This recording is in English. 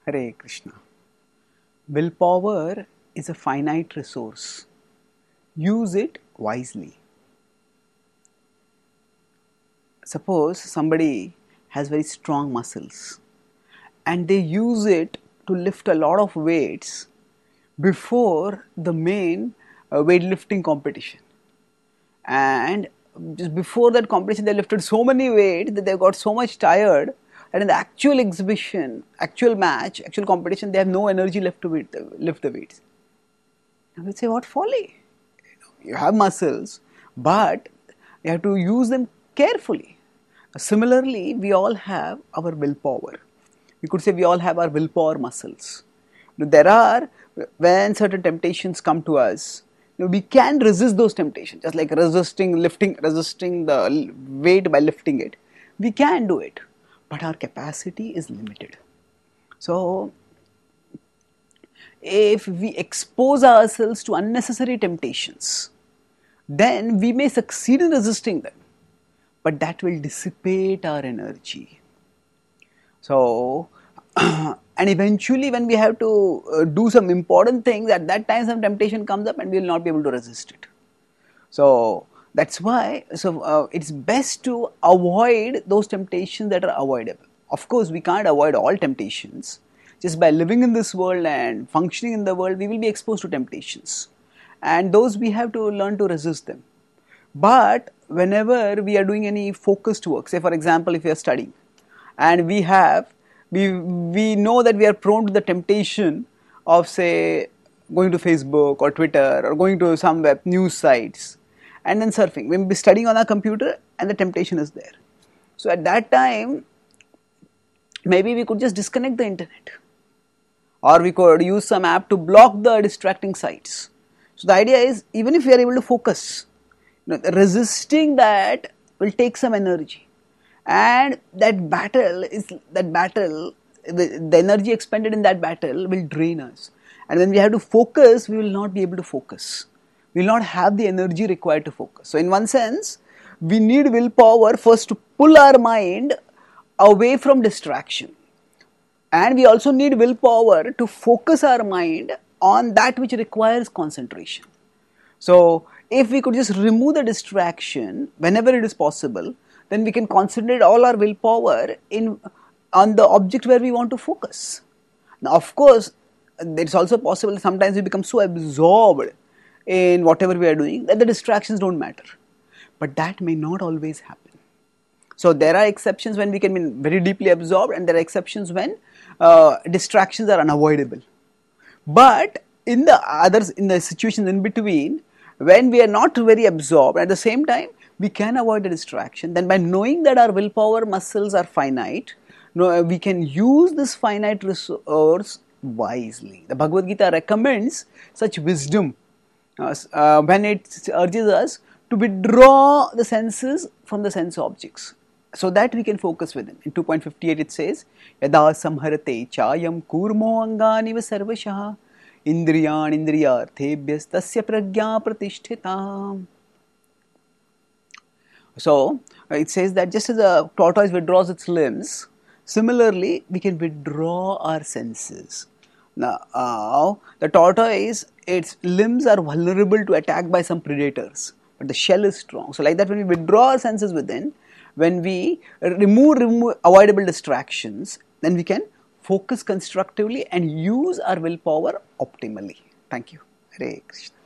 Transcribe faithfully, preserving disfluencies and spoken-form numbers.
Hare Krishna. Willpower is a finite resource. Use it wisely. Suppose somebody has very strong muscles and they use it to lift a lot of weights before the main uh, weightlifting competition. And just before that competition, they lifted so many weights that they got so much tired that in the actual exhibition, actual match, actual competition, they have no energy left to lift the weights. And we say, what folly? You have muscles, but you have to use them carefully. Similarly, we all have our willpower. We could say we all have our willpower muscles. There are, when certain temptations come to us, you know, we can resist those temptations, just like resisting lifting, resisting the weight by lifting it. We can do it, but our capacity is limited. So, if we expose ourselves to unnecessary temptations, then we may succeed in resisting them, but that will dissipate our energy. So, and eventually when we have to uh, do some important things, at that time some temptation comes up and we will not be able to resist it. So, that's why so uh, it's best to avoid those temptations that are avoidable. Of course, we can't avoid all temptations. Just by living in this world and functioning in the world, we will be exposed to temptations. And those we have to learn to resist them. But whenever we are doing any focused work, say for example, if we are studying and we have, we, we know that we are prone to the temptation of say going to Facebook or Twitter or going to some web news sites and then surfing. We may be studying on our computer and the temptation is there. So at that time, maybe we could just disconnect the internet. Or we could use some app to block the distracting sites. So the idea is, even if we are able to focus, you know, resisting that will take some energy, and that battle is that battle. The, the energy expended in that battle will drain us, and when we have to focus, we will not be able to focus. We will not have the energy required to focus. So, in one sense, we need willpower first to pull our mind away from distraction. And we also need willpower to focus our mind on that which requires concentration. So, if we could just remove the distraction whenever it is possible, then we can concentrate all our willpower in on the object where we want to focus. Now, of course, it's also possible sometimes we become so absorbed in whatever we are doing that the distractions don't matter. But that may not always happen. So, there are exceptions when we can be very deeply absorbed, and there are exceptions when uh, distractions are unavoidable. But in the others, in the situations in between, when we are not very absorbed, at the same time, we can avoid the distraction. Then by knowing that our willpower muscles are finite, we can use this finite resource wisely. The Bhagavad Gita recommends such wisdom uh, uh, when it urges us to withdraw the senses from the sense objects, so that we can focus within. In two point fifty-eight it says, Yada samharate chayam kurmo anganiva sarvashaha indriyan indriyarthebhyas tasya pragya pratishthitam. So, it says that just as a tortoise withdraws its limbs, similarly, we can withdraw our senses. Now, uh, the tortoise, its limbs are vulnerable to attack by some predators, but the shell is strong. So, like that, when we withdraw our senses within, when we remove, remove avoidable distractions, then we can focus constructively and use our willpower optimally. Thank you. Hare Krishna.